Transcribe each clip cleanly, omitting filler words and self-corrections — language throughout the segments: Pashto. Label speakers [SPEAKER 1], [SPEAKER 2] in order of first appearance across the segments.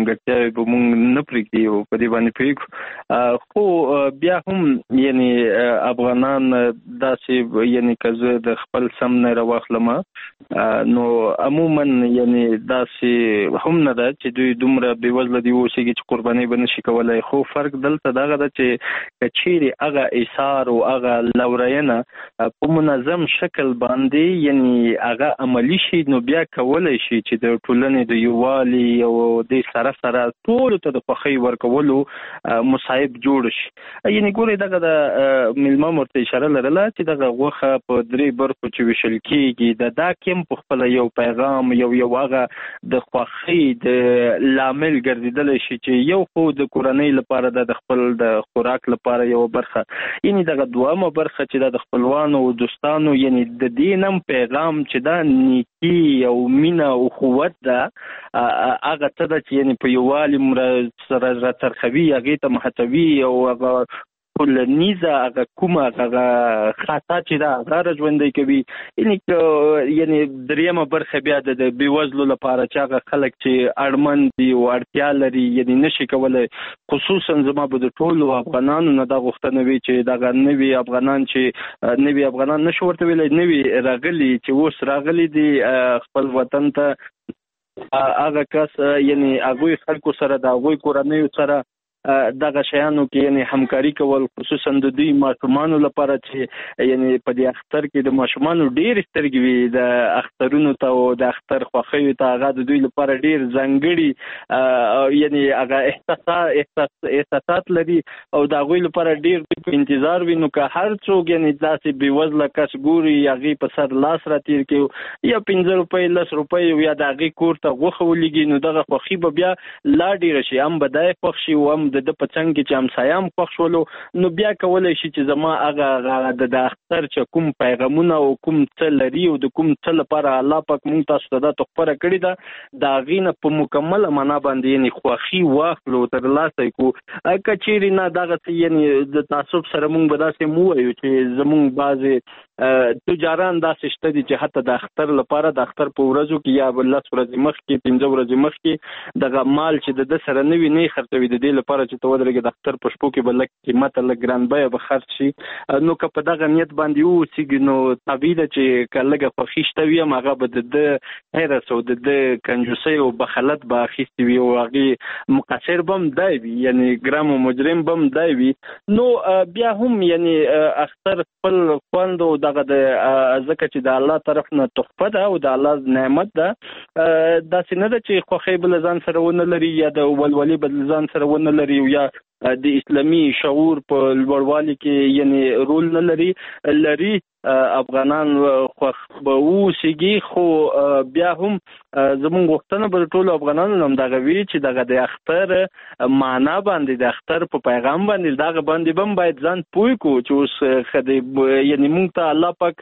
[SPEAKER 1] ځانګړتیاوې به موږ نه پرېږدي او په دې باندې پوهېږو. خو بیا هم یعنی افغانان داسې یعنی که زه د خپل سم نه راواخلم نو عموما یعنی داسې هم نه ده چې دوی دومره بېوزله دي اوسېږي چې قربانۍ به نشي کولی. خو فرق دلته دغه ده چې که چیرې هغه ایثار او هغه لورینه په منظم شکل باندې یعنی هغه عملي شي نو بیا کولی شي چې د ټولنې د یووالي او د سره سره ټولو ته د خوښۍ ورکولو مصایب جوړ شي. یعنی ګورئ دغه د میلمه ورته اشاره لرله چې دغه غوښه په 3 برخو چې ویشل کېږي دا کیم په خپله یو پیغام یو هغه د خوښۍ د لامل ګرځېدلی شي چې یو خو د کورنۍ لپاره د خپل د خوراک لپاره یو برخه، یعنی دغه دویمه برخه چې د خپلوانو او دوستانو یعنی د دې نم پیغام چې دا نیکي او مینه او قوت ده هغه ته ده چې یعنی په یووالي سره راڅرخوي، هغې ته مهڅوي او هغه ټولنیزه هغه کومه هغه خاطه چې ده هغه راژوندی کوي. یعنی درېیمه برخه بیا د بېوزلو لپاره چې هغه خلک چې اړمن دي او اړتیا لري یعنی نشي کولی، خصوصا زما به د ټولو افغانانو نه دا غوښتنه وي چې دغه نوي افغانان چې نوي افغانان نشو ورته ویلی، نوي راغلي چې اوس راغلي دي خپل وطن ته، هغه کس یعنی هغوی خلکو سره د هغوی کورنیو سره دغه شیانو کې یعنی همکاري کول، خصوصا د دوی ماشومانو لپاره چې یعنی په دې اختر کې د ماشومانو ډېرې سترګې وي د اخترونو ته او د اختر خوښیو ته، هغه د دوی لپاره ډېر ځانګړي یعنی هغه احساسات لري او د هغوی لپاره ډېر په انتظار وي. نو که هر څوک یعنی داسې بېوزله کس ګوري هغې په سر لاس راتېر کړي یا 15 روپۍ 10 روپۍ یا د هغې کور ته غوښه ولېږي نو دغه خوښي به بیا لا ډېره شي، هم به دی خوښ شي او هم د په څنګ کې چې همسایه هم خوښ شولو نو بیا کولی شي چې زما هغه د اختر چې کوم پیغامونه او کوم څه لري او د کوم څه لپاره الله پاک مونږ تاسو ته دا تحفه راکړې ده د هغې نه په مکمله معنا باندې یعنې خوښي واخلو ترلاسه یې کړو. که چیرې نه دغه څه یعنې د تعصب سره مونږ به داسې مو ووایو چې زمونږ بعضې تجاران داسې شته دي چې حتی د اختر لپاره د اختر په ورځو کې یا 10 ورځې مخکې 15 ورځې مخکې دغه مال چې د ده سره نه وي نه یې خرڅوي، د دې لپاره چې ته ودرېږې د اختر په شپو کې به لږ قیمته لږ ګران بیه به خرڅ شي. نو که په دغه نیت باندې واوسېږي نو طبیعي ده چې که لږه خوښي شته وي هم هغه به د ده حرص او د ده کنجوسۍ او بخلت به اخیستې وي او هغې مقصر به هم دی وي یعنې ګرم او مجرم به هم دی وي. نو بیا هم یعنې اختر خپل خوند او دغه د ځکه چې د الله طرف نه تحفه ده او د الله نعمت ده، داسې نه ده چې خوښۍ به له ځان سره ونه لري یا د ولولي به له ځان سره ونه لري یا د اسلامي شعور په لوړوالي کې یعنی رول نه لري. افغانان خوښ به اوسېږي، خو بیا هم زموږ غوښتنه به د ټولو افغانانو نه همدغه وي چې دغه د اختر معنا باندې د اختر په پیغام باندې دغه باندې به هم باید ځان پوه کړو چې اوس یعنې موږ ته الله پاک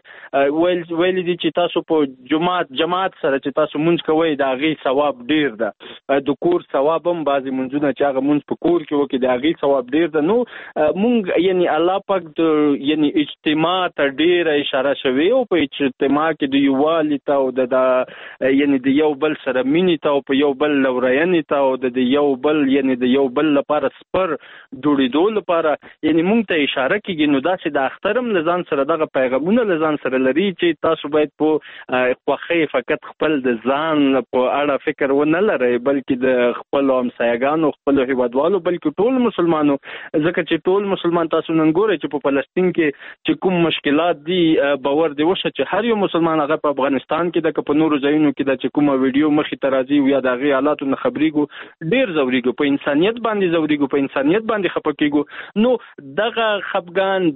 [SPEAKER 1] ویلي دي چې تاسو په جماعت سره چې تاسو مونځ کوئ د هغې ثواب ډېر ده، د کور ثواب هم بعضې مونځونه چې هغه مونځ په کور کې وکړي د هغې ثواب ډېر ده. نو مونږ یعنې الله پاک یعنې اجتماع ته ډېر اشاره شوی او په اجتماع کې د یووالي ته او د یعنې د یو بل سره مینې ته او په یو بل لورینې ته او د یو بل یعنې د یو بل لپاره سپر جوړېدو لپاره یعنې مونږ ته اشاره کېږي. نو داسې د اختر هم له ځان سره دغه پیغامونه له ځان سره لري چې تاسو باید په خوښۍ فقط خپل د ځان په اړه فکر ونه لرئ بلکې د خپلو همسایګانو خپلو هیوادوالو بلکې ټول مسلمانو، ځکه چې ټول مسلمان تاسو نن ګورئ چې په فلسطین کې چې کوم مشکلات دي باور دی وشه چې هر یو مسلمان هغه په افغانستان کې د په نورو ځایونو کې د چې کومه ویډیو مخې ته راځي یا د هغې حالاتو نه خبرېږو ډېر ځورېږو، په انسانیت باندې ځورېږو، په انسانیت باندې خفه کېږو. نو دغه خفګان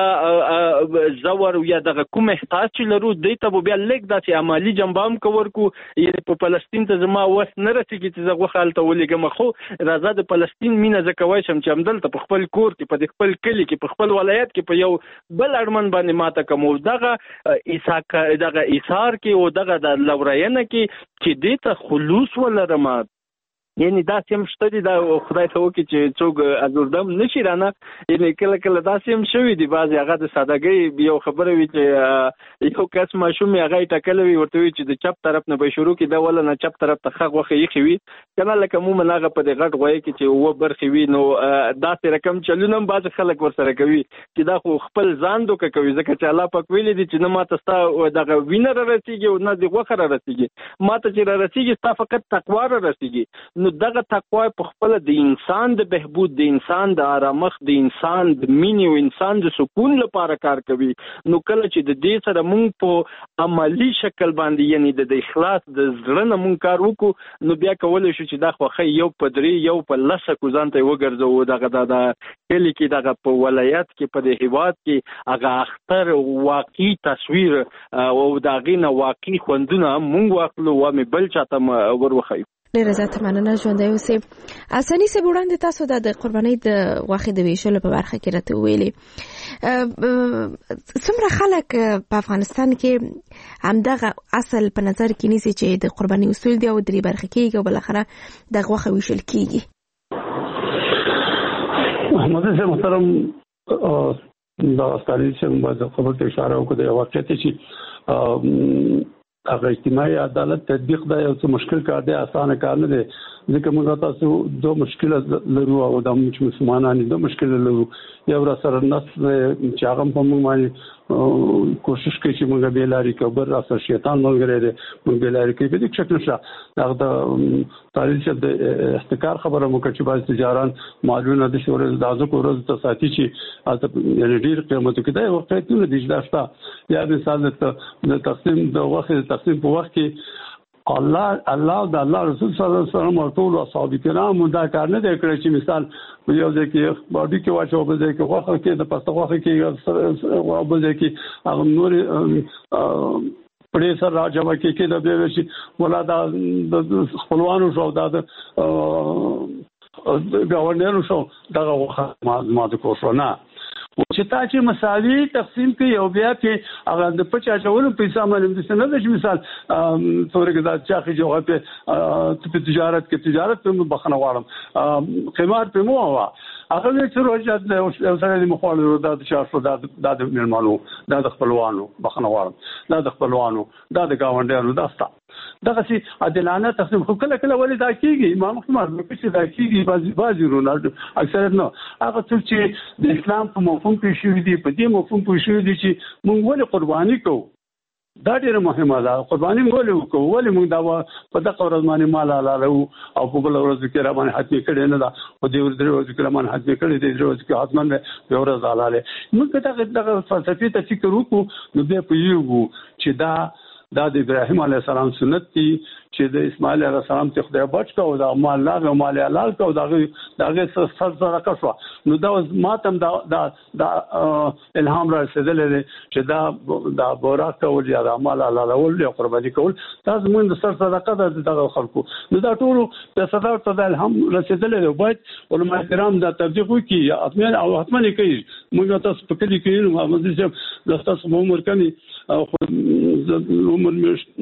[SPEAKER 1] دغه زور یا دغه کوم احساس چې لرو دی ته به بیا لږ داسې عملي جنبه هم که ورکړو. یعنې په فلسطین ته زما وس نه رسېږي چې زه غوښه هلته ولېږم، خو راځه د فلسطین مینه زه کوی شم چې همدلته په خپل کور کې په خپل کلي کې په خپل ولایت کې په یو بل اړمن باندې ماته کوم دغه ایثار کې او دغه د لورینه کې چې دې ته خلوص ولرم یعنی دا سیم شته دي دا خدای ته وکړي چې څوک ازوردم نشي رانه یعنی کله کله دا سیم شوي دي بعضې هغه د سادهګۍ یو خبره وي چې یو کس ماشوم یې هغه یې ټکلی وي ورته وي چې د چپ طرف نه به شروع کړي دا وله نه چپ طرف ته ښه غوښې ایښې وي که نه لکه عموما هغه په دې غټ غویه کې چې اووه برخې وي نو داسې رقم چلونه هم بعضې خلک ورسره کوي چې دا خو خپل ځان دوکه کوي ځکه چې الله پاک ویلي دي چې نه ماته ستا دغه وینه را رسېږي او نه د غوښه را رسېږي ماته چې را رسېږي ستا فقط تقوا را رسېږي نو دغه تقوا په خپله د انسان د بهبود د انسان د آرامښت د انسان د مینې او انسان د سکون لپاره کار کوي نو کله چې د دې سره موږ په عملی شکل باندې یعنی د اخلاص د زړه نه موږ کار وکړو نو بیا کولی شو چې دا خوښۍ یو په درې یو په لسه کو ځان ته وګرځوو دغه د کلي کې دغه په ولایت کې په دې هېواد کې هغه اختر واقعي تصویر او د هغې نه واقعي خوندونه موږ واخلو او مې بل چاته ور وښیو.
[SPEAKER 2] ډېره زیاته مننه ژوندی اوسئ. سني صاحب وړاندې تاسو د قربانۍ د غوښې د ویشلو په برخه کې راته وویلې څومره خلک په افغانستان کې همدغه اصل په نظر کې نیسي چې د قربانۍ اصول دي او درې برخې کېږي او بالاخره د غوښه ویشل کېږي؟
[SPEAKER 3] محمد صاحب محترم دا ستاسو چې باید خبر ته اشاره وکړو د واقعیت چې هغه اجتماعي عدالت تطبیق دا یو څه مشکل کار دی اسانه کار نه دی ځکه موږ تاسو دوه مشکل لرو او د مسلمانانو دوه مشکل لرو یو را سره نس چې هغه په موږ باندې کوشش کوي چې موږ به لاري کبر را سره شیطان ملګری دی موږ به لاري کوي په دې شکل شته هغه د تاریخ د احتکار خبره مو کوي چې باز تجاران مالونه د شورز دازو کورز ته ساتي چې یعنی ډیر قیمت کې دا وخت ته د داشته یا مثال د تقسیم د وخت تقسیم په وخت کې الله او د الله رسول صلی الله علیه وسلم او ټول اصحاب کرام دا کار نه دی کړی چې مثال یو ځکه باډي کې واچو په ځکه خوخه کې د پسته خوخه کې او په ځکه هغه نور پړې سره راځم کې د به شي ولا د خپلوانو شو د ګاونډیانو شو دغه وخت ما د کوښونه چې تا چې مساوي تقسیم کوي او بیا کې هغه د پچا چولو پیسې باندې د سند د مثال تورګه د چاخي جوه په تجارت په بخنه واړم قمار په مو هوا هغه چې روزات د سره د مخالو د شارفو د ملمانو د خپلوانو بخنه واړم د خپلوانو د گاونډیانو داستا دغه سي عادلانه تقسیم خو کله کله ولې دا کیږي ما محمد نو چې دا کیږي بعضی رونالدو اکثر نو هغه څه چې د اسلام په مفهوم کې شوی دی په دې مفهوم کې شوی دی چې موږ ولې قرباني کوو دا ډیره مهمه ده قرباني ولې کوو ولې موږ دا په دغه ورځ باندې مال حلال او په بل ورځ کې را باندې حتمي کړي نه دا په دې ورځ کې را باندې حتمي کړي دې ورځ کې حتمن په ورځ حلال موږ دغه فلسفي ته فکر وکړو نو به په یو چې دا د ابراهیم علیه السلام سنت دي چې د اسماعیل علیه السلام ته خدای بچ کو او د مال لا او مال حلال کو دغه سر سره کښوا نو دا ماتم دا الهام را رسیدل چې دا بورا کول یا د مال حلال او قرباني کول تاسو موږ د سر صدقه دغه خلکو نو دا ټول د صدقه ته الهام رسیدل دی باید علماء کرام دا تبلیغ وکړي او حتمن کوي موږ تاسو په کلی کې محمد صاحب د تاسو عمر کني او عمر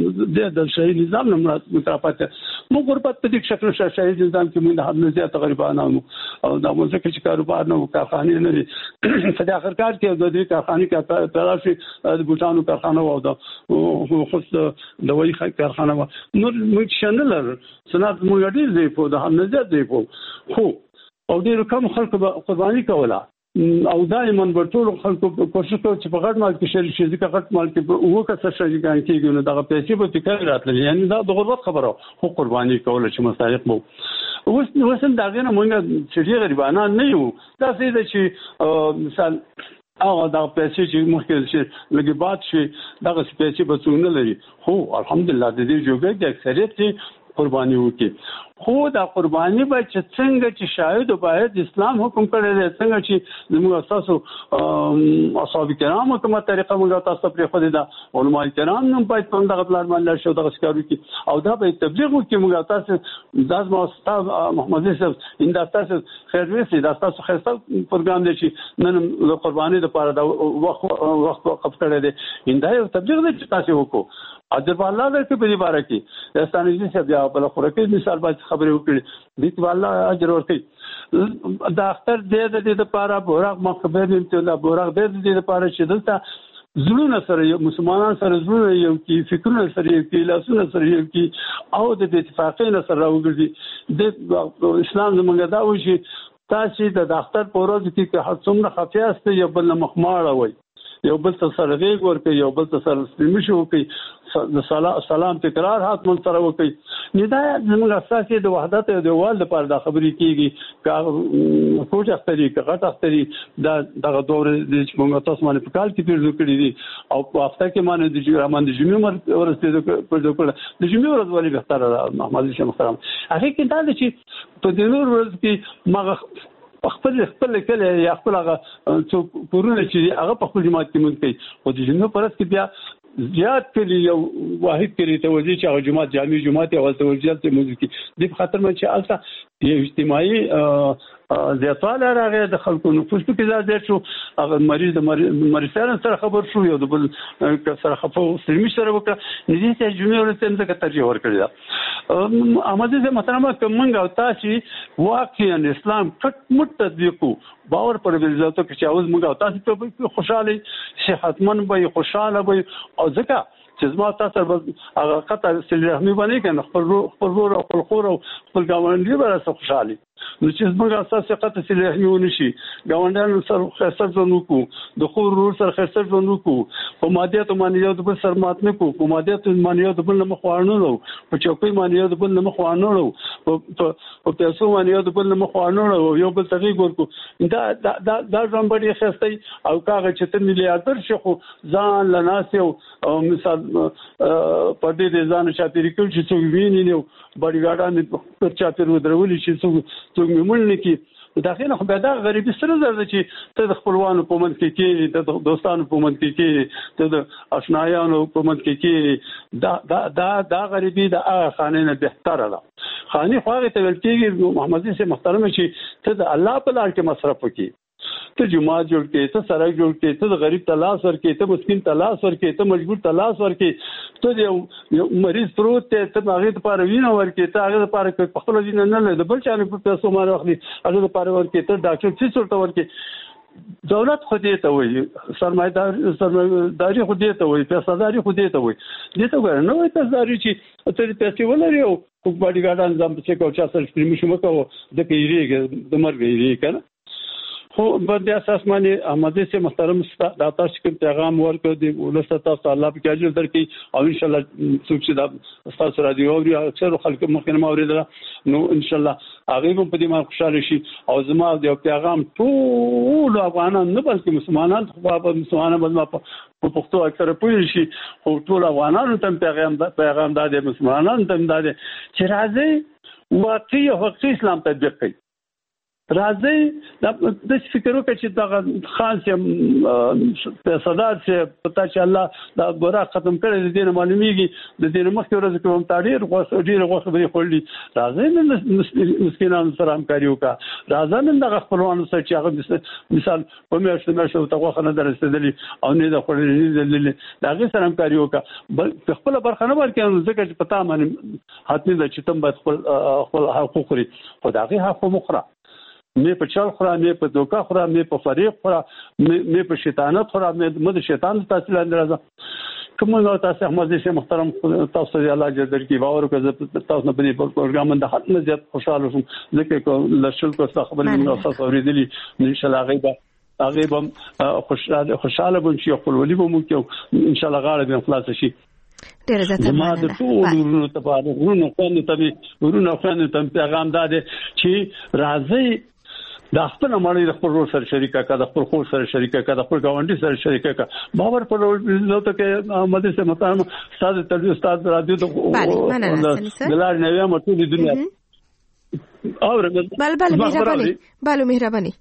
[SPEAKER 3] د شهید نظام نه مترافته موږ ورپات په دې شکل شهید نظام کې موږ د حد زیات غریبانو او د موږ کې کاروبار نه کارخانه نه دي په اخر کار کې د دې کارخانه کې تراشي د بوټانو کارخانه او د خص د وای کارخانه نور موږ شنل صنعت موږ ډیر دی په د حد زیات دی خو او ډیر کم خلک قرباني کوله او دائما به ټول خلکو کوشش کوي چې په غټ مال کې شریک شي ځکه غټ مال کې وو کڅ شریک کېږي نو دغه پیسې به فکر راتلل یعنی دا د غربت خبره خو قرباني کول چې مستحق وو وسن داغه نه مونږ چې غریبانه نه یو دا څه چې مثال هغه د پیسې چې مخکې شي لګي باد شي دغه پیسې به څونه لري خو الحمدلله د دې جوګه د اکثریت قرباني وکي خو دا قرباني به چې څنګه چې شاهد باید اسلام حکم کړی دی څنګه چې موږ اساسو اصحاب کرام کومه طریقه موږ تاسو پرې خو دا علماء کرام نن باید په دغه پلان باندې شو دغه ښکارو کې او دا به تبلیغ وکړي موږ تاسو داس ما استاد محمد صاحب انده تاسو خیر وسی دا تاسو خیرسته پروګرام دی چې نن قرباني د پاره دا وخت وقف کړی دی انده یو تبلیغ دی چې تاسو وکړو اجر الله دې په دې باره کې استانجي چې بیا په خورکې مثال باندې خبرې وکړي د الله اجر ورکړي دا اختر د لپاره بورق مخبر دې د بورق د لپاره چې دلته زړونه سره یو مسلمانان سره زړونه یو کی فکرونه سره یو کی لاسونه سره یو کی او د اتفاقین سره وګرځي د اسلام زمونږ دا وشي تاسو د اختر په ورځ کې که څومره خفیاسته یو بل مخماړه وي یو بل ته سره غیږ ورکړي یو بل ته سره سلمشي وکړي د سلام تکرار هات مون سره وکړي نو دا زموږ اساسي د وحدت او د یووالي لپاره د خبرې کیږي کا کوټ اختري کا غټ اختري دا دغه دور د موږ تاسو باندې په کال کې پیژو کړی دي او په هفته کې باندې د جمعې ورځ د جمعې ورځ ولې بهتره محمد شاه محترم هغه کې دا چې په د نور ورځ کې ما خپل کله یا خپل هغه څو پورونه چې هغه په خپل جماعت کې مونږ کوي او د جنو پرس کې بیا زیات کلی یو واحد کلی توجیه چې هغه جماعت جامع او توجیه ته مونږ کې د خاطر مې چې اصلا یو اجتماعي زیاتواله راغی د خلکو نفوس کې زیات شو هغه مریض د مریض سره خبر شو یو د بل سره خفو سلمی سره وکړه نږدې چې جمعې ورځ ته څنګه ترجیح ورکړی دا اماده محترمه کومنګ او تاسو واقعا اسلام کټ مټ تطبیق باور پر ولزاتو کې چې اوس موږ تاسو ته خوشاله صحتمن به خوشاله به او ځکه چې زما تاسو هغه قطع سلی رحمی باندې کنه خپل ور او خپل خور او خپل ګاونډي به سره خوشاله نو چې موږ اساس قطع سلی رحمی ونشي ګاونډیانو سره خسر ځنو کو د خور ور سره خسر ځنو کو په مادیات مانیات په سر ماتنه کو په مادیات مانیات بل مخ وانه په چوکۍ مانیات بل مخ وانه په پیسو مانیات بل مخ وانه یو بل تغییر ورکو دا ځمبړي خستای او کاغه چې ته میلیارډر شخو ځان لناسیو او مثال په دې ځان شاپیری کول چې څو ویني نو بډی ګاډان په چاپیر ودرولي چې څو میمون کی داخله خو دا غریبي سره زړه چې ته د خپلوانو په منځ کې ته د دوستانو په منځ کې ته د آشنایانو په منځ کې دا غریبي د هغه خانه نه بهتره ده خاني خو هغه ته ویل کېږي محمد سي محترم چې ته د الله په لار کې مصرف وکړي ته جمعه جوړ کې ته سړک جوړ کې ته د غریب تلاش ورکې ته مسکین تلاش ورکې ته مجبور تلاش ورکې ته یو مریض پروت ته هغه لپاره وینه ورکې ته هغه لپاره په خپل دین نه نه د بل چا په پیسو باندې واخلي هغه لپاره ورکې ته ډاکټر څه څورته ورکې دولت خو دې ته وایي سرمایداري خو دې ته وایي پیساداري خو دې ته وایي دې ته ګور نو پیساداري چې ته پیسې ولري او کوباډي ګاډان ځم چې کو چا سره سپریمو شمه کو د پیریږي د مرګ یې کنه خو په دې اساس باندې احمد سي محترم دا تاسو کوم پیغام ورکړ دی ولست تاسو الله په اجر درکې او ان شاء الله څوک چې دا تاسو را دی او اکثر خلک مخکې ما اوریدل نو ان شاء الله هغه هم په دې باندې خوشاله شي او زما د پیغام ټول افغانان نه بلکې مسلمانان خو مسلمانان په پښتو اکثر پوه شي او ټول افغانانو ته پیغام دادې مسلمانانو ته دادې چې راځي واقعي حقیقي اسلام تطبیق کړي راځي د فکر وکړي چې دا خاص صدر چې پتا چې الله دا ګورا ختم کړي د دین معلومیږي د دین مخکې ورځ کوم تاریخ ډیر خبرې خولي راځي نن مسکینانو سره همکاري وکړه راځي نن د خپلوانو سره چې هغه مثال په میاشتو ته غوښنه درسېدلی او نه د خپلې دا هغه سره همکاري وکړه خپل برخه نه ورکړي ځکه چې پتا باندې حتمی د چې تم باید خپل حقوق لري خدای حق مخره مې په چل خورا مې په دوکا خورا مې په فریب خورا مې په شیطانت خورا مې د شیطان تاثیر اندرازه کوم نو تاسو احمد سي محترم تاسو الله جل کی باور وکړه تاسو نه په پروګرام د حق نه زیات خوشاله شوم ځکه لشل کو خبرې موږ تاسو اوریدلې ان شاء الله هغه به خوشاله بون شي خپل ولي به مو کې ان شاء الله غاړه به خلاص شي
[SPEAKER 2] ډیر زیات
[SPEAKER 3] ما د ټول ورونو ته ورونو ته پیغام داده چې راځي د خپل مړی د خپل سره شریکه کا د خپل خور سره شریکه کا د خپل گاونډي سره شریکه کا باور پر لوته کې احمد سي محترم استاد رادیو د دلار نویا مټو د دنیا
[SPEAKER 2] بل مهرباني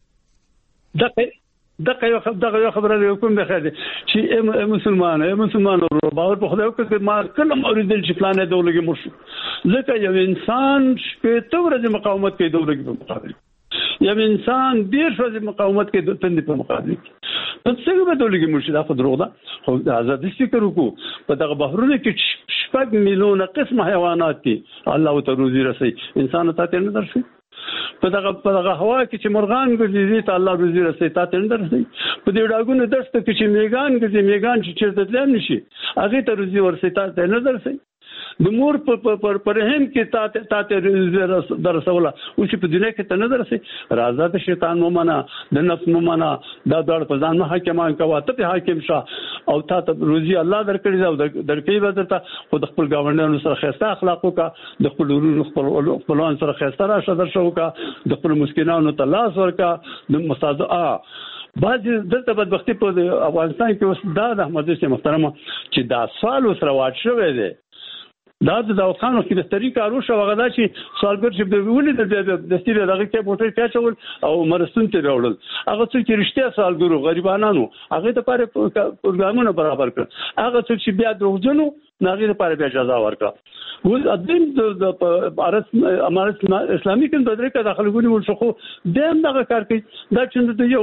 [SPEAKER 3] دغه خبره کوم به خیر چې مسلمان باور په خدای کې ما کله اوریدل چې پلان دولګي مرشو ځکه یو انسان شپه ورځې مقاومت کوي دولګي په مقابل یو انسان ډیر ورځې مقاومت کوي د تند په مقابل نو څنګه به دولګي مرشي دا خو دروغ ده خو د ازادي فکر وکړو په دغه بهرونه کې 6 میلیونه قسم حیوانات دي الله ته روزي رسي انسان ته نه درشي په دغه هوا کې چې مرغان ګرځي ته الله روزي رسي ته نه درسي په دې ډاګونو دشت کې چې میګان ګرځي میګان چې چیرته تل نشي هغه ته روزي ورسي ته نه درسي د مور په رحم کې ته درسوله او چې په دنیا کې ته نه درسي راځه د شیطان ممنه د نفس ممنه دا ډول په ځان حاکمان کوي ته په حاکم شه او ته روزي الله درکړي او درکې به درته خو د خپل ګاونډیانو سره خسته اخلاق وکړه د خپل خپلوان سره خسته راشه درشه وکړه د خپل مسکینانو ته لاس ورکړه د مستعد بعض دلته بدبختی په افغانستان کې اوس دا د احمد شاه محترمه چې دا سوال سره واټ شوی دی دا د داوخانو کې د طریقې اروشه وغدا چې سوالګر چې د ویلې د ستیره دغه کې موټر کاچول او مرستون ته راوړل هغه څوک چې رښتیا سوالګرو غریبانو هغه ته لپاره پروګرامونه برابر کړ هغه څوک چې بیا دروغجنو هغه لپاره بیا جزا ورکړه ول ادم د امارت اسلامي کې د درې داخله ګونی ول شخو دیم دغه کار کوي دا چې د یو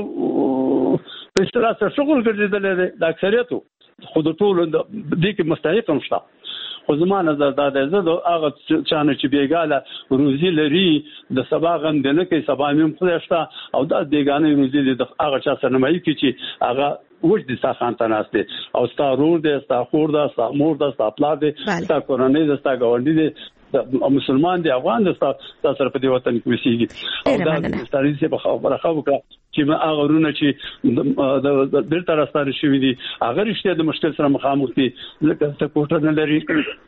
[SPEAKER 3] په اصطلاح سره شغل ګرځیدل دي د اکثریتو خود ټول د دې کې مستحق هم شته خو زما نظر دا دی زه د هغه چانه چې بیګاله روزي لري د سبا غم د نه کوي سبا مې خدای شته او دا بیګانه روزي د هغه چا سره نمایي کی چې هغه وجد ساخان تناسته او ستا رور دی ستا خور دی ستا مور دی ستا پلا دی ستا کورنۍ دی ستا ګاونډي دی مسلمان دی افغان دی ستا سره په دې وطن کې وسیږي او دا ستاسو په خبره وکړه چې ما هغه ورونه چې د بیرته راستانه شوی دي هغه رښتیا د مشکل سره مخامخ دي لکه ته کوټه نه لري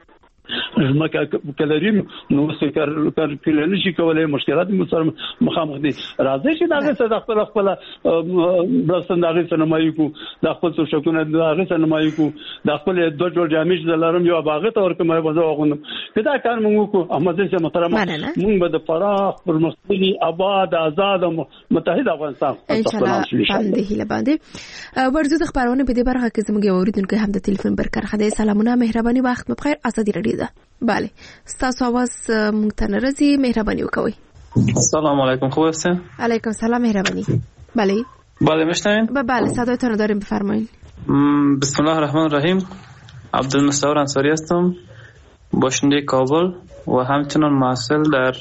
[SPEAKER 3] زمکه کلریم نو څه کار کله نشي کولای مشکلات سره مخامخ دي راځي چې دا څه د خپل برسند هغه سنمایي کو د خپل څه شکونه د هغه سنمایي کو د خپل دوه جوړ جامې د لارم یو باغه تور کومه وځو غوندم کدا کار موږ کو احمد شاه محترم موږ به د فراغ پرمختللي آباد آزاد متحد افغانستان
[SPEAKER 2] ان شاء الله باندې ورزو د خبرونه په دې برخه کې زموږ اوریدونکو هم د ټلیفون برکر خدای سلامونه مهرباني وخت مو بخیر اسدی رډی ده بله ستاسو आवाज مونږ ته ناراضي مهرباني وکوي
[SPEAKER 4] سلام علیکم خوب هستین
[SPEAKER 2] علیکم سلام مهربانی بله
[SPEAKER 4] میشنوین
[SPEAKER 2] بله صدایتون رو داریم بفرمایید
[SPEAKER 4] بسم الله الرحمن الرحیم عبدالمستور انصاری هستم باشنده کابل و همچنان محصل در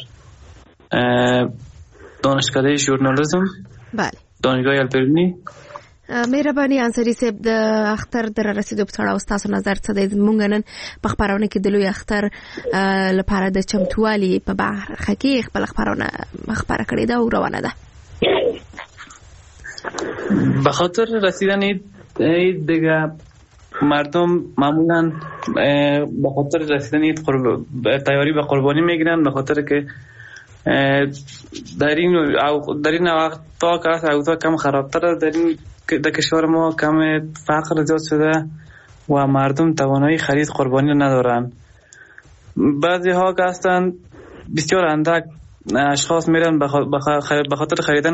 [SPEAKER 4] دانشکده ژورنالیسم
[SPEAKER 2] بله
[SPEAKER 4] دانشگاه الپرونی
[SPEAKER 2] مهرباني انصاری صاحب د اختر در رسیدو په تړاو تاسو نظر څه دی مونږ نن په خبرونه کې د لوی اختر لپاره د چمتووالي په برخه کې خپل خبره کړې ده او روانه ده
[SPEAKER 4] به خاطر رسیدن عید دیگه مردم معمولا به خاطر رسیدن عید تیاری به قربانی میگیرن به خاطر که در این وقت تا کم خرابتر در کشور ما کم فقر زیاد شده و مردم توانایی خرید قربانی نادارن. بعضی ها که هستن بسیار اندک اشخاص میرن به خاطر خریدن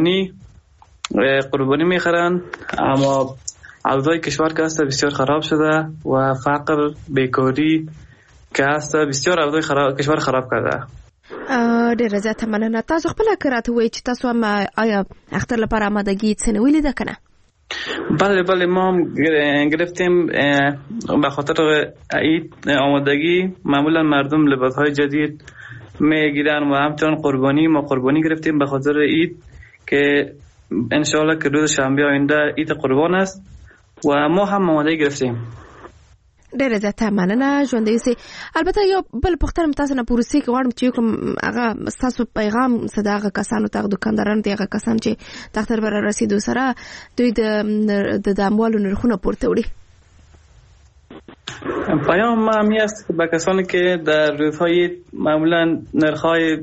[SPEAKER 4] قربانی میخرن، اما اوضاع کشور که هست بسیار خراب شده و فقر بیکاری که هست بسیار اوضاع کشور خراب کرده.
[SPEAKER 2] ډیره زیاته مننه. تاسو خپل کراته وای چې تاسو هم آیا اختر لپاره آمادگی څه نیولې ده کنه؟
[SPEAKER 4] بله ما گرفتیم به خاطر عید آمادگی. معمولا مردم لباسهای جدید میگیرن و همچنان ما قربانی گرفتیم به خاطر عید که انشاءالله که روز شنبه آینده عید قربان است و ما هم آمادگی گرفتیم.
[SPEAKER 2] ډیره زیاته مننه. ژوندۍ سي. البته یو بل پوښتنه تاسو نه پوروسي کې غواړم چې کوم هغه تاسو پیغام صداغه کسانو ته دکاندارانو ته هغه کسان چې دفتر بر رسیدو سره دوی د اموالو نرخونه پورته وړي.
[SPEAKER 4] پیام ما همی است به کسانی که در روزهای معمولا نرخ‌های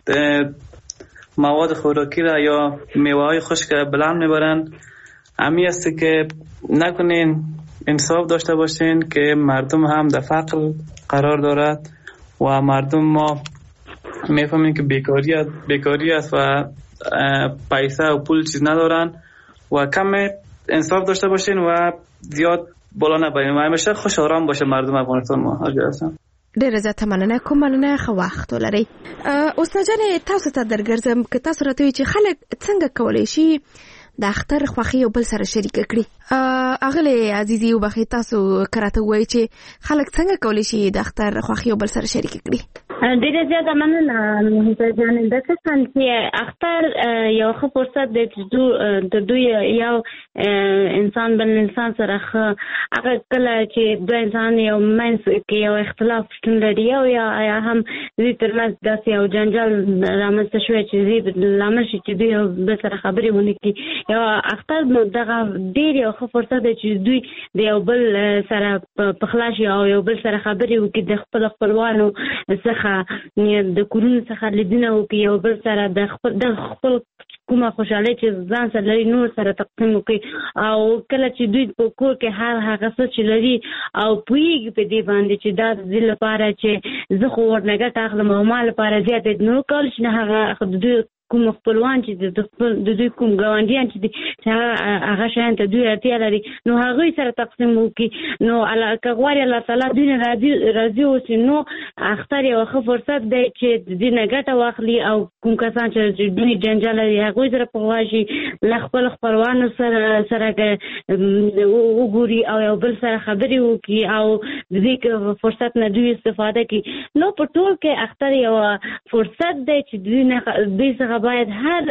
[SPEAKER 4] مواد خوراکی را یا میوه‌های خشک بلند میبرند، همی است که نکنین، انصاف داشته باشین که مردم هم در فقر قرار دارد و مردم ما میفهمین که بیکاری است و پیسه و پول چیز ندارن و کم انصاف داشته باشین و زیاد بالا نبرین و همیشه خوش آرام باشه مردم افغانستان ما.
[SPEAKER 2] ډیره زیاته مننه. کوم مننه خو وخت ولري. استاد جان تاسو ته درګرځم که تاسو راته چې خلک څنګه کولای شي د اختر خوښي او بل سره شریک کړي. اغله عزیزي وبخښئ تاسو کراته وایي چې خلک څنګه کولی شي د اختر خوښي او بل سره شریک کړي؟
[SPEAKER 5] ډیره زیاته مننه جانې د څه چې اختر یو ښه فرصت دی چې د دوی یو انسان بل انسان سره هغه کله چې دوه انسان یو منځ کې یو اختلاف شتون لري او یا هم دوی ترمنځ داسې یو جنجال رامنځته شوی چې دوی لامل شي چې دوی بل سره خبرې ونه کړي. یو اختر دغه ډېر یو ښه فرصت دی چې دوی د یو بل سره پخلا شي او یو بل سره خبرې وکړي، د خپل خپلوانو څخه د کورونو څخه لیدنه وکړي، یو بل سره د خپل کومه خوشحالي چې ځان سره لري نور سره تقسیم وکړي. او کله چې دوی په کور کې هغه څه چې لري او پوهېږي په دې باندې چې دا د دې لپاره چې زه خو ورنه ګټه اخلم او ما لپاره زیاته نو کولی شي هغه د دوی کوم خپلوان چې د دوی کوم ګاونډیان چې هغه شیان ته دوی اړتیا لري نو هغوی سره تقسیم وکړي. نو که غواړي الله تعالی دوی نه راضي اوسي نو اختر یو ښه فرصت دی چې د دې نه ګټه واخلي او کوم کسان چې دوی جنجال لري هغوی سره پخلا شي، له خپل خپلوانو سره وګوري او یو بل سره خبرې وکړي او د دې فرصت نه دوی استفاده کړي. نو په ټول کې اختر یو فرصت دی چې دوی څخه باید هر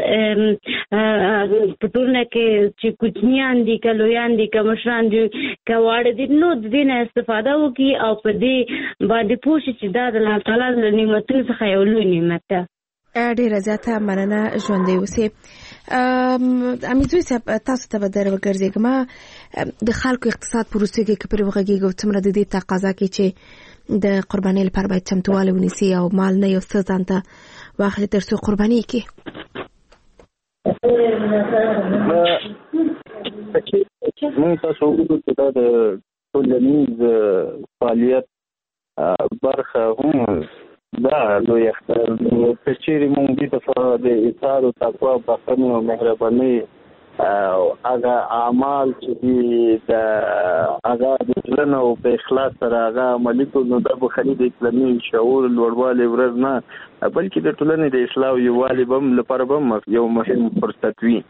[SPEAKER 5] په ټولنه کې چې کوچنیان دي که لویان دي که مشران دي که واړه دي نو د دې نه استفاده وکړي او په دې باندې پوه شي چې دا د الله تعالی له نعمتونو څخه یو لوی نعمت ده.
[SPEAKER 2] ډیره زیاته مننه ژوندی اوسئ. امیزوی صاحب تاسو ته به در وګرځېږم د خلکو اقتصاد په روسیه کې پرې وغږېږو څومره د دې تقاضا کې چې د قربانۍ لپاره باید چمتووالی ونیسي او مال نه یو څه ځان ته واخلي تر څو قرباني کړي.
[SPEAKER 1] موږ تاسو وګورو چې دا د ټولنیز فعالیت برخه هم دا لوی اختر که چیرې موږ دې ته د اطاعت او تقوا بښنې او مهربانۍ هغه اعمال چې دي د هغه د ټولنې او په اخلاص سره هغه عملي کړو نو دا به خالي د اسلامي شعور لوړوالي ورځ نه بلکې د ټولنې د اصلاح او یووالي لپاره به یو مهم فرصت وي.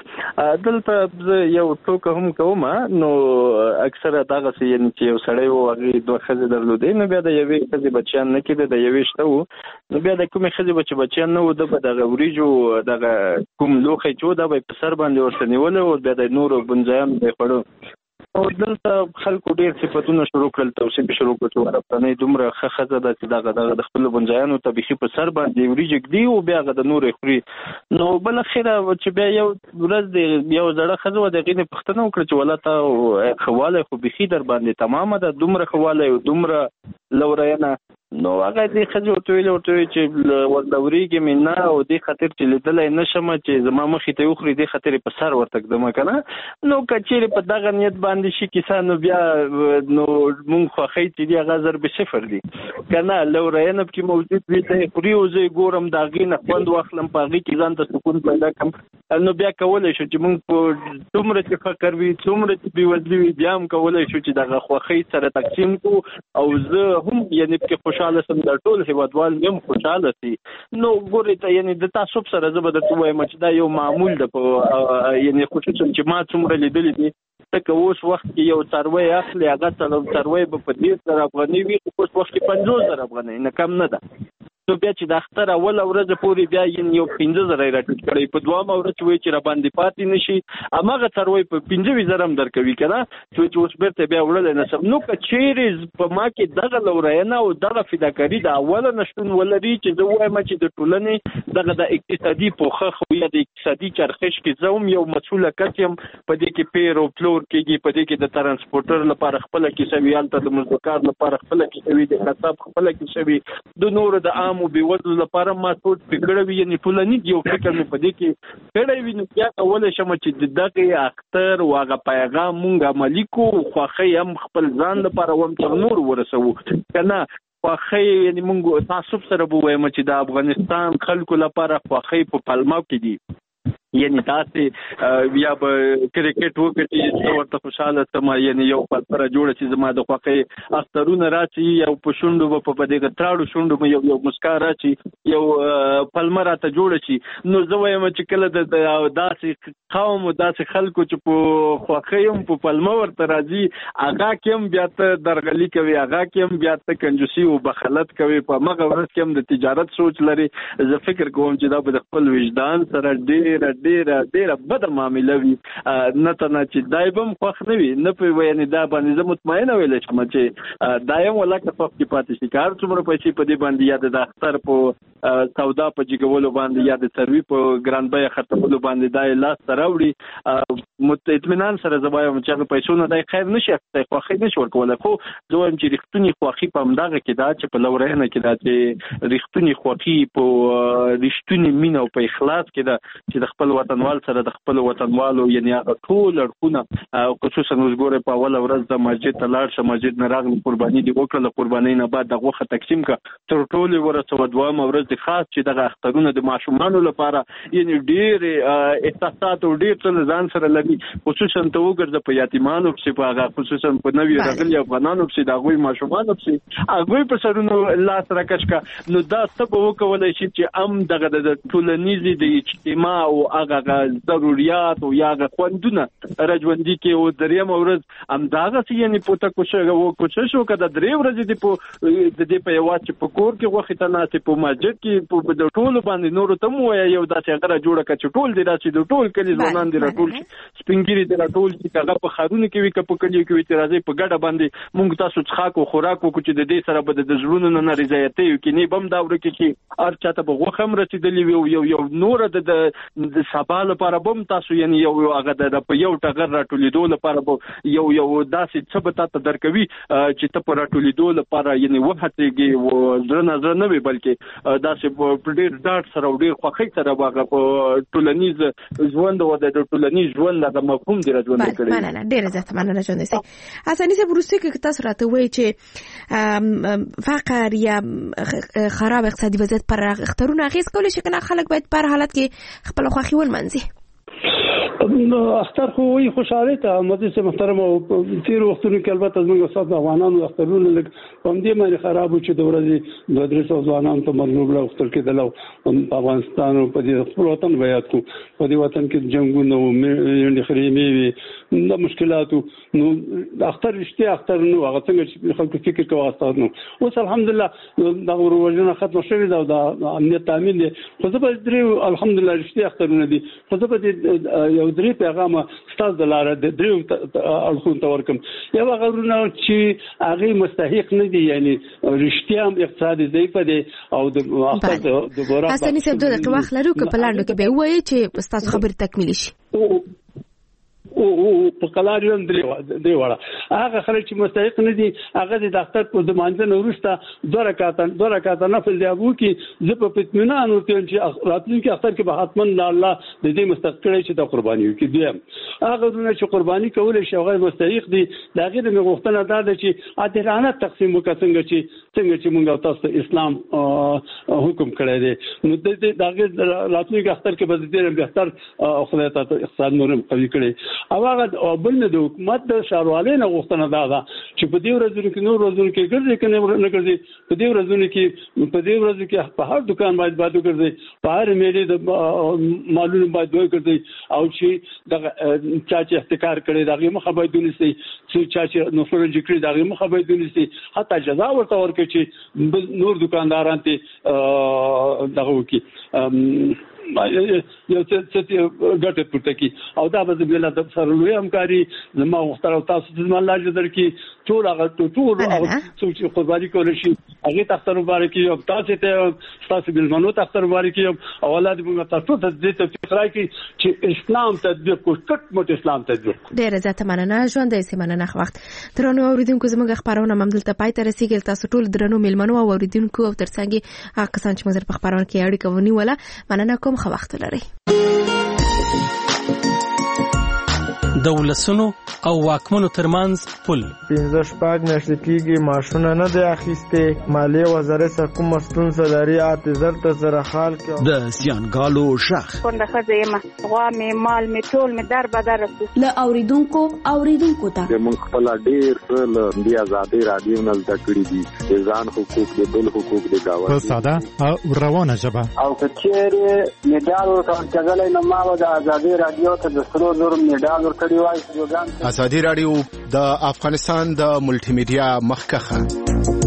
[SPEAKER 1] دلته زه یو ټوکه هم کوم نو اکثره دغسې یعنې چې یو سړی و هغې دوه ښځې درلودې نو بیا د یوې ښځې بچیان نه کېده د یوې شته وو نو بیا د کومې ښځې به چې بچیان نه وو ده به دغه وریجو دغه کوم لوښی چې و دا به یې په سر باندې ورته نیولی و بیا د نورو بنځایانو به یې خوړو. او دلته خلکو ډېر صفتونه شروع کړل، توصیف یې شروع کړ چې ورافرنۍ دومره ښه ښځه ده چې دغه د خپلو بنځایانو ته بیخي په سر باندې وریجې ږدي او بیا هغه د نورو یې خوري. نو بالاخره چې بیا یو ورځ د یو زړه ښځه وه د هغې نه پوښتنه وکړه چې والله تا ښه والی خو بیخي در باندې تمامه ده دومره ښه والی او دومره لورینه. نو هغه دې ښځې ورته ویلې چې ورلورېږي مې نه او دې خاطر چې لیدلی نه شم چې زما مخې ته وخوري دې خاطر یې په سر ورته ږدمه که نه. نو که چیرې په دغه نیت باندې شي کیسه نو بیا نو مونږ خوښۍ چې دي هغه ضرب صفر دي که نه لورینه پکې موجود وي ته یې خوري او زه یې ګورم د هغې نه خوند واخلم په هغې کې ځان ته سکون پیدا کړم نو بیا کولی شو چې مونږ په څومره چې فقر وي څومره چې بېوزلي وي بیا هم کولی شو چې دغه خوښۍ سره تقسیم کړو او زه هم یعنې پکې خوشحاله سم د ټول هېوادوال هم خوشحاله سي. نو ګورې ته یعنې د تعصب سره زه به درته ووایم چې دا یو معمول ده په یعنې خصوصا چې ما څومره لیدلي دي ځکه اوس وخت کې یو څاروی اخلي هغه څاروی به په 10,000 افغانۍ وي خو اوس وخت کې 50,000 افغانۍ نه کم نه ده. نو بیا چې د اختر اوله ورځ پورې بیا یو 15,000 یې راټیټ کړی په دویمه ورځ چې وایي چې راباندې پاتې نه شي هماغه څاروی په 15,000 هم درکوي که نه چې اوس بېرته بیا وړلی نه شم. نو که چیرې په ما کې دغه لورینه او دغه فداکاري د اوله نه شتون ولري چې زه ووایم چې د ټولنې دغه د اقتصادي پوښښ خو یا د اقتصادي چرخش کې زه هم یو مسؤله کس یم په دې کې پیر او پلور کېږي په دې کې د ترانسپورټر لپاره خپله کیسه وي هلته د مزدکار لپاره خپله کیسه وي د قصاب خپله کیسه وي د نورو د عامو بېوزلو لپاره ما سوچ پرې کړی وي یعنې ټولنیز یو فکر مې په دې کې کړی وي نو بیا کولی شم چې د دغې اختر او هغه پیغام مونږ عملي کړو خوښۍ هم خپل ځان لپاره هم تر نورو ورسوو که نه خوښۍ یعنې مونږ تعصب سره به ووایم چې د افغانستان خلکو لپاره خوښۍ په پلمو کې دي یعنی تاسو یا به کرکټ وکړي چې ورته خوشاله سم یعنی یو پلمره جوړه چې زما د خوښي اخترونه راشي یو په شونډو په دې تراړو شونډو یو مسکا راشي یو پلمره ته جوړه شي نو زه وایم چې کله د داسې قوم او داسې خلکو چې په خوښي په پلمه ورته راځي هغه کوم بیا ته درغلي کوي هغه کوم بیا ته کنجوسي او بخلت کوي په مغه ورځ کوم د تجارت سوچ لري زه فکر کوم چې دا به خپل وجدان سره ډېر بد معاملې وي نه ته چې دایبم خوښ نه وي نه په ویني دا باندې زه مطمئنه ویل شم چې دایم ولاکه په کې پاتې شي کار څومره پیسې په دې باندې یاد د اختر په سودا په جګولو باندې یاد سروي په ګران بیه خرڅولو باندې دا لاس تراوړي اطمینان سره زبایم چې پیسو نه دای خیر نشي خوښي نشي ورکول خو زه وایم چې رښتونی خوښي په همدغه کې دا چې په لورینه کې دا چې رښتونی خوښي په رښتونی مینه او په اخلاص کې دا چې د خپل وطنوال سره د خپل وطنوالو یعنی هغه ټول اړخونه خصوصا وګوره په اول ورځ د مسجد ته لاړ شه مسجد نه راغلی قرباني دی وکړه قرباني نه بعد د غوښه تقسیم کا تر ټولو ورته دوام ورځ د خاص چې دغه اخترونه د ماشومانو لپاره یعنی ډیر احساسات او ډیر څه ځان سره لري خصوصا ته وګرځه په یتیمانو چې په هغه خصوصا په نوی راغلي افغانانو چې د غوي ماشومانو چې هغه په سرونو لاس راکشکا نو دا څه به وکولای شي چې دغه د ټولنیزي د اجتماع او هغه ضرورت او یاغه خوندونه راځوندي کې او دریم ورځ امداغه چې یعنی پوته کوشش وکړه د درې ورځې د دې په یوه چې په کور کې وخت نه ته په مسجد کې په د ټول باندې نور ته مو یو داسې هغه جوړه کړ ټول دی راځي د ټول کلی ځوانان دی راټول سپینګری دی راټول چې هغه په خارونه کې وي په کلی کې وي چې راځي په ګډه باندې مونږ تاسو څخه خوراک وکړو چې د دې سره به د ژوندونو نه رضایت یو کې نه بم دا ورکه چې هر چاته به غوخم رسیدلی یو نور د سبا لپاره بم تاسو یعنی یو هغه د په یو ټغر راټولیدو لپاره یو داسې څه به تاسو درکوي چې ته په راټولیدو لپاره یعنی وختيږي او درنه نه وي بلکې داسې په ډېر ډاټ سره ډېر خوښي سره واغه په ټولنیز ژوند او د ټولنیز ژوند د مفهوم دی راځوندل کړي
[SPEAKER 2] مننه ډېر زیات مننه ژوند سي اساني سه بروسي کې تاسو راته وایي چې فقر یا خراب اقتصادي وضعیت پر اخترونه اغیز کولی شي کنه خلک باید پر حالت کې خپل خوښي ولمنځي
[SPEAKER 3] اختر خو وي خوشاله ته مدرسې محترم او تیر وختونو کې البته زموږ استاد افغانانو اخترونه لګ هم دې باندې خراب چې د ورځې د درس ځوانان ته مغلوب له اختر کې دلو افغانستان په دې خپل وطن بیا کو په دې وطن کې جنگونه او یعنی خریمي د مشکلاتو نو اختر رښتیا اختر نو هغه څنګه چې خلکو فکر کوي استاد نو اوس الحمدلله دا ورونه ختم شوی دا د امنیت تامین دي خو زه به درې الحمدلله رښتیا اخترونه دي خو زه به یو درې پیغام ستاسو د لاره د درې اړخونو ته ورکم یو غوړونه چې هغه مستحق نه دي یعنی رښتیا هم اقتصادي ضعیف دي او د اخر د بورا
[SPEAKER 2] حسني صاحب د وخت لرو که په لاندو کې به وایي چې ستاسو خبره تکمیل شي
[SPEAKER 3] او په کلاریون دی وړه هغه خلک چې مستحق نه دي هغه د ډاکټر په دمانځنه ورسته دوه رکعات نفل دی ابو کې زه په اطمینان ورته چې راتلونکي اختر کې به حتما الله د دې مستحق کړي چې د قرباني وکړي دی هغه چې قرباني کول شي هغه مستحق دي دا غیر مغوښتنه ده چې عادلانه تقسیم وکړي څنګه چې موږ تاسو اسلام حکم کړی دی نو د هغه راتلونکي اختر کې به دې بهتر خدای ته اقتصاد نورم قوي کړي او هغه بل نه د حکومت د شاروالۍ نه غوښتنه ده چې په دې ورځو کې نور ورځو کې ګرځي کنه نه ګرځي په دې ورځو کې په هر دکان باید ګرځي په هر میلې د مالونو باید ګرځي او چې د چا چې احتکار کړي دغه مخه باید ونیسي چې چا چې نفر جکړي دغه مخه باید ونیسي حتی جزا ورته ورکړي چې نور دکانداران ته دغه وکي یو څه ګټه پورته کی او دا به بل د سره لوی همکاري زما وختره تاسو د الله جزر کی ټول هغه ټول او چې قرباني کول شي هغه تاسو مبارکي او تاسو بل منو تاسو مبارکي او اولاد موږ تاسو ته د دې فکرای کی چې اسلام تطبیق کو کټ مټ اسلام تطبیق
[SPEAKER 2] ډېر زیات مننه ژوند یې سیمنه وخت ترنو اوریدونکو زموږ خبرونه ممدلته پای ته رسیدل تاسو ټول درنو میلمنو او اوریدونکو او ترڅنګ هغه کسان چې مزر په خبرونه کې اړیکه ونیوله مننه کوم خو وخت لري
[SPEAKER 6] د ولسونو او واکمنو ترمنځ پل
[SPEAKER 7] 15 میاشتې کېږي ماشونه نه دی اخیستې مالیې وزارت سره کومه ستونزه لري اعتذار ته سره حال کې
[SPEAKER 8] د زیانګالو شخ
[SPEAKER 9] کونډه ښځه یم غوا مې مال مې ټول مې در بدر
[SPEAKER 10] له اوریدونکو ته
[SPEAKER 11] موږ خپل ډېر څه له دې ازادي رادیو نه زده کړي دي ځان حقوق د بل حقوق د گاونډي
[SPEAKER 12] په ساده او روانه ژبه
[SPEAKER 13] او کچېره میډال ورکړل نو ما د ازادي رادیو ته د سرو زر میډال ورکړی وای.
[SPEAKER 14] ازادي رادیو د افغانستان د ملټي میډیا مخکخه